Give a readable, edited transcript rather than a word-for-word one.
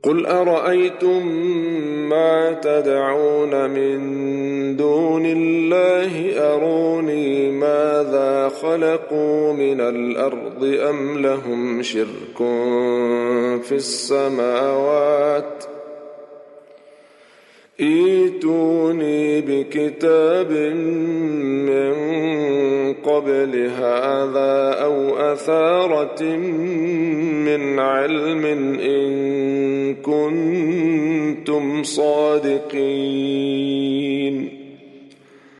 قل أرأيتم ما تدعون من دون الله أروني ماذا خلقوا من الأرض أم لهم شرك في السماوات ائتوني بكتاب من قبل هذا أو أثارة من علم إن كنتم صادقين